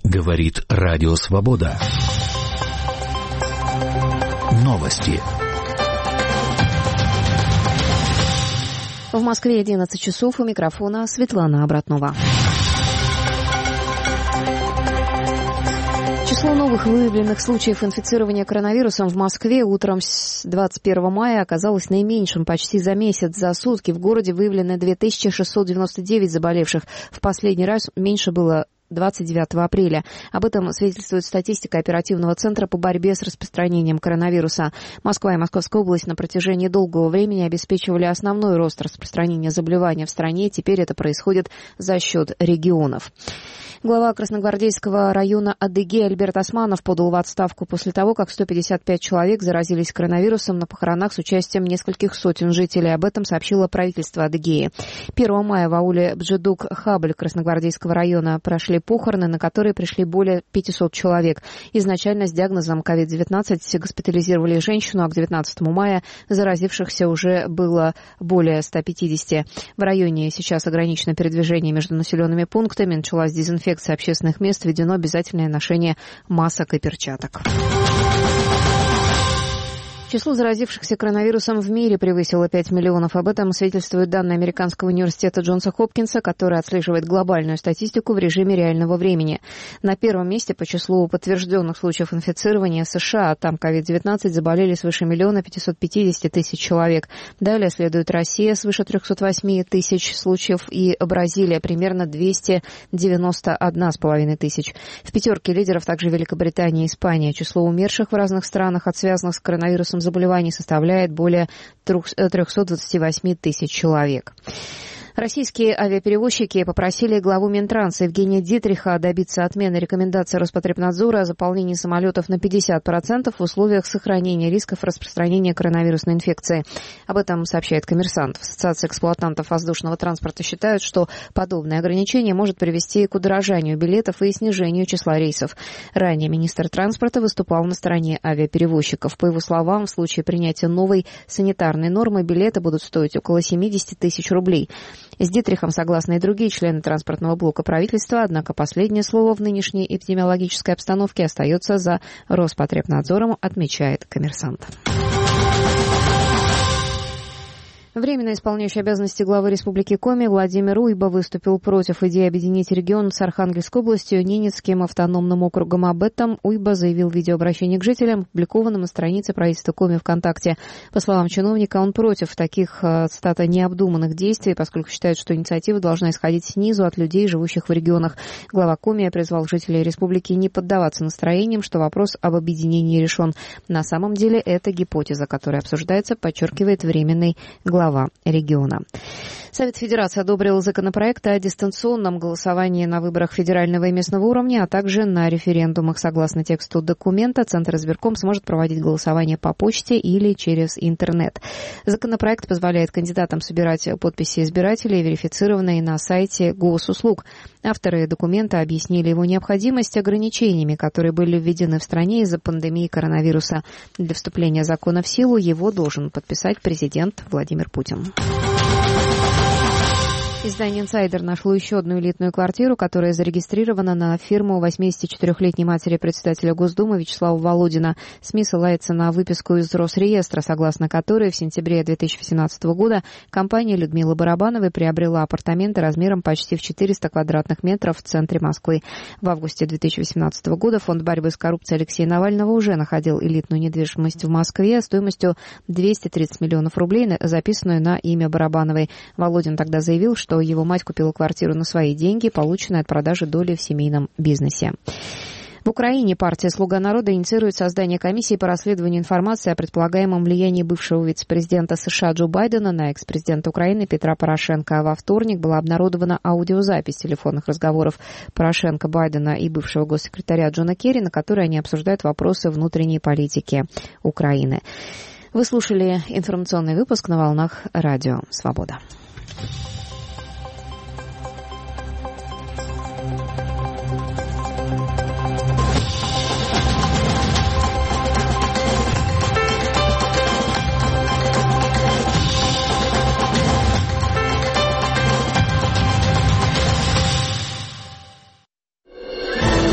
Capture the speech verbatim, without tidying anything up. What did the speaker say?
Говорит Радио Свобода. Новости. В Москве одиннадцать часов, у микрофона Светлана Обратнова. Число новых выявленных случаев инфицирования коронавирусом в Москве утром с двадцать первого мая оказалось наименьшим почти за месяц. За сутки в городе выявлено две тысячи шестьсот девяносто девять заболевших. В последний раз меньше было двадцать девятого апреля. Об этом свидетельствует статистика оперативного центра по борьбе с распространением коронавируса. Москва и Московская область на протяжении долгого времени обеспечивали основной рост распространения заболевания в стране. Теперь это происходит за счет регионов. Глава Красногвардейского района Адыгеи Альберт Османов подал в отставку после того, как сто пятьдесят пять человек заразились коронавирусом на похоронах с участием нескольких сотен жителей. Об этом сообщило правительство Адыгеи. первого мая в ауле Бджедук-Хабль Красногвардейского района прошли похороны, на которые пришли более пятисот человек. Изначально с диагнозом ковид девятнадцать госпитализировали женщину, а к девятнадцатому мая заразившихся уже было более ста пятидесяти. В районе сейчас ограничено передвижение между населенными пунктами, началась дезинфекция общественных мест, введено обязательное ношение масок и перчаток. Число заразившихся коронавирусом в мире превысило пять миллионов. Об этом свидетельствуют данные Американского университета Джонса Хопкинса, который отслеживает глобальную статистику в режиме реального времени. На первом месте по числу подтвержденных случаев инфицирования США. Там ковид девятнадцать заболели свыше миллиона пятисот пятидесяти тысяч человек. Далее следует Россия, свыше трехсот восьми тысяч случаев, и Бразилия, примерно двести девяносто одна с половиной тысяч. В пятерке лидеров также Великобритания и Испания. Число умерших в разных странах от связанных с коронавирусом заболеваний составляет более трехсот двадцати восьми тысяч человек. Российские авиаперевозчики попросили главу Минтранса Евгения Дитриха добиться отмены рекомендаций Роспотребнадзора о заполнении самолетов на пятьдесят процентов в условиях сохранения рисков распространения коронавирусной инфекции. Об этом сообщает «Коммерсант». В Ассоциации эксплуатантов воздушного транспорта считают, что подобное ограничение может привести к удорожанию билетов и снижению числа рейсов. Ранее министр транспорта выступал на стороне авиаперевозчиков. По его словам, в случае принятия новой санитарной нормы билеты будут стоить около семидесяти тысяч рублей. С Дитрихом согласны и другие члены транспортного блока правительства, однако последнее слово в нынешней эпидемиологической обстановке остается за Роспотребнадзором, отмечает «Коммерсант». Временно исполняющий обязанности главы Республики Коми Владимир Уйба выступил против идеи объединить регион с Архангельской областью Ненецким автономным округом. Об этом Уйба заявил в видеообращении к жителям, опубликованном на странице правительства Коми ВКонтакте. По словам чиновника, он против таких, цитата, необдуманных действий, поскольку считает, что инициатива должна исходить снизу от людей, живущих в регионах. Глава Коми призвал жителей республики не поддаваться настроениям, что вопрос об объединении решен. На самом деле это гипотеза, которая обсуждается, подчеркивает временный глава глава региона. Совет Федерации одобрил законопроект о дистанционном голосовании на выборах федерального и местного уровня, а также на референдумах. Согласно тексту документа, Центр избирком сможет проводить голосование по почте или через интернет. Законопроект позволяет кандидатам собирать подписи избирателей, верифицированные на сайте госуслуг. Авторы документа объяснили его необходимость ограничениями, которые были введены в стране из-за пандемии коронавируса. Для вступления закона в силу его должен подписать президент Владимир Путин. Издание «Инсайдер» нашло еще одну элитную квартиру, которая зарегистрирована на фирму восьмидесятичетырёхлетней матери председателя Госдумы Вячеслава Володина. СМИ ссылается на выписку из Росреестра, согласно которой в сентябре две тысячи восемнадцатого года компания Людмилы Барабановой приобрела апартаменты размером почти в четыреста квадратных метров в центре Москвы. В августе две тысячи восемнадцатого года Фонд борьбы с коррупцией Алексея Навального уже находил элитную недвижимость в Москве стоимостью двести тридцать миллионов рублей, записанную на имя Барабановой. Володин тогда заявил, что что его мать купила квартиру на свои деньги, полученные от продажи доли в семейном бизнесе. В Украине партия «Слуга народа» инициирует создание комиссии по расследованию информации о предполагаемом влиянии бывшего вице-президента США Джо Байдена на экс-президента Украины Петра Порошенко. Во вторник была обнародована аудиозапись телефонных разговоров Порошенко, Байдена и бывшего госсекретаря Джона Керри, на которой они обсуждают вопросы внутренней политики Украины. Вы слушали информационный выпуск на волнах Радио Свобода.